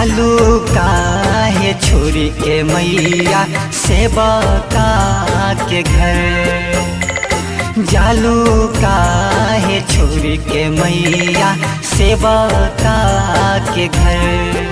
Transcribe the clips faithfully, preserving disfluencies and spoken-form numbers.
जालू काहे छोरी के मैया सेवका के घर। जालू काहे छोरी के मैया सेवका के घर।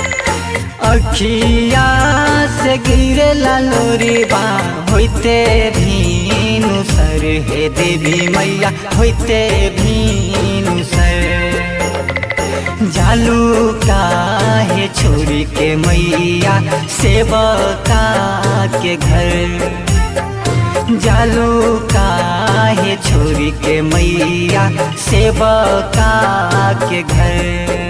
अखिया से गिरे लालोरी बा होते भीनु सर हे देवी मैया होते भीनु सर। जालू काहे छोरी के मैया सेवका के घर। जालू काहे छोरी के मैया सेवका के घर।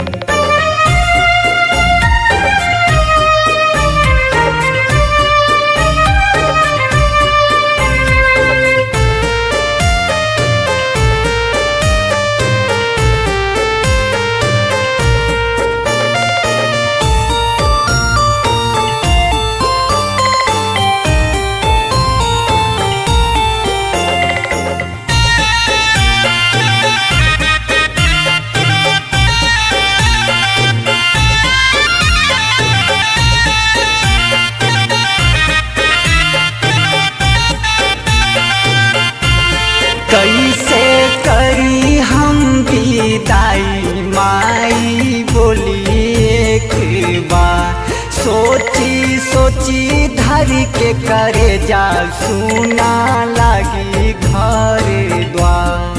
कैसे करी हम विदाई माई बोली एक बार। सोची सोची धर के करे जा सुना लगी घर द्वार।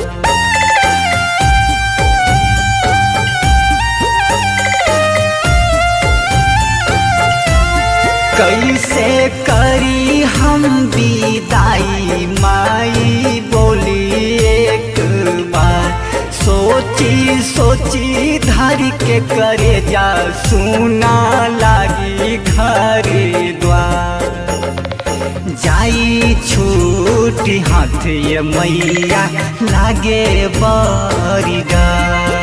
कैसे करी हम विदाई माई बोली एक बार। सोची सोची धर के करे जा सुना लागी घर द्वार। जाई छूटी हाथ ये मैया लागे बड़ी डर।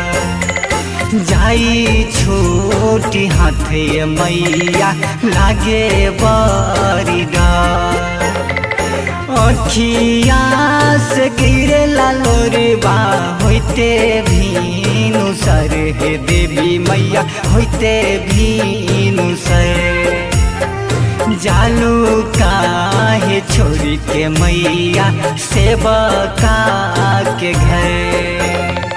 जाई छोटी हाथ ये मैया लागे बड़ी डर। अखिया से गिरे लालोरी बा होते भीनु सर हे देवी मैया होते भीनु सर। जालू काहे छोरी के मैया सेवका के घर।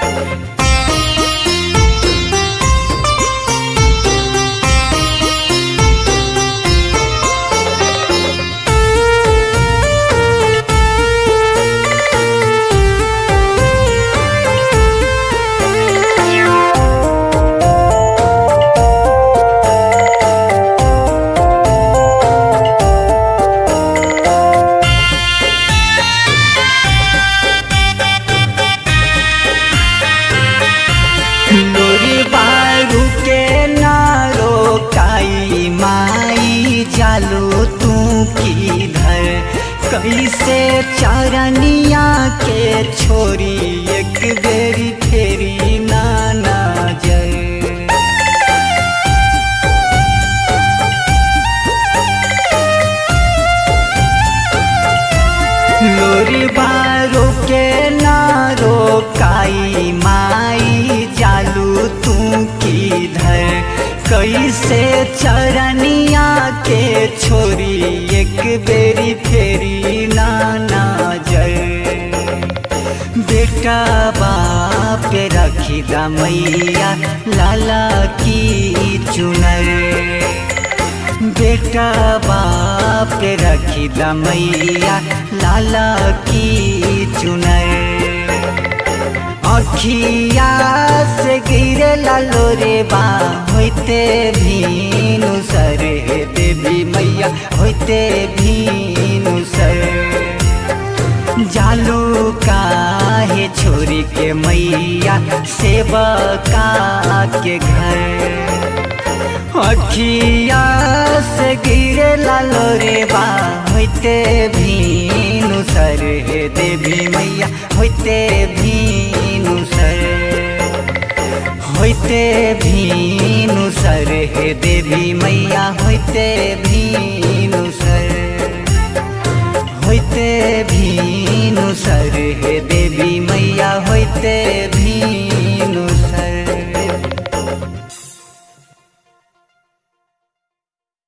लोरी बारू के नारो काई माई जालू तू किधर। कैसे चरनिया के छोरी एक बेरी फेरी ना नजर। लोरी बारू के नारो काई माई जालू तू किधर। कैसे चरनिया के छोरी एक बेरी फेरी ना नजर। बेटा बाप रखी दा मैया लाला की चुनर। बेटा बाप रखी दा मैया लाला की चुनर। अखिया से गिरे लालोरे बा होते भीनु सर हे देवी मैया होते भीनु सर। जालू काहे छोरी के मैया सेवका के घर। अखिया से गिरे लालोरे बा होते भीनु सर हे देवी मैया होते भीनु सर। होते भीनु सर हे देवी मैया होते भीनु सर। होते भीनु सर हे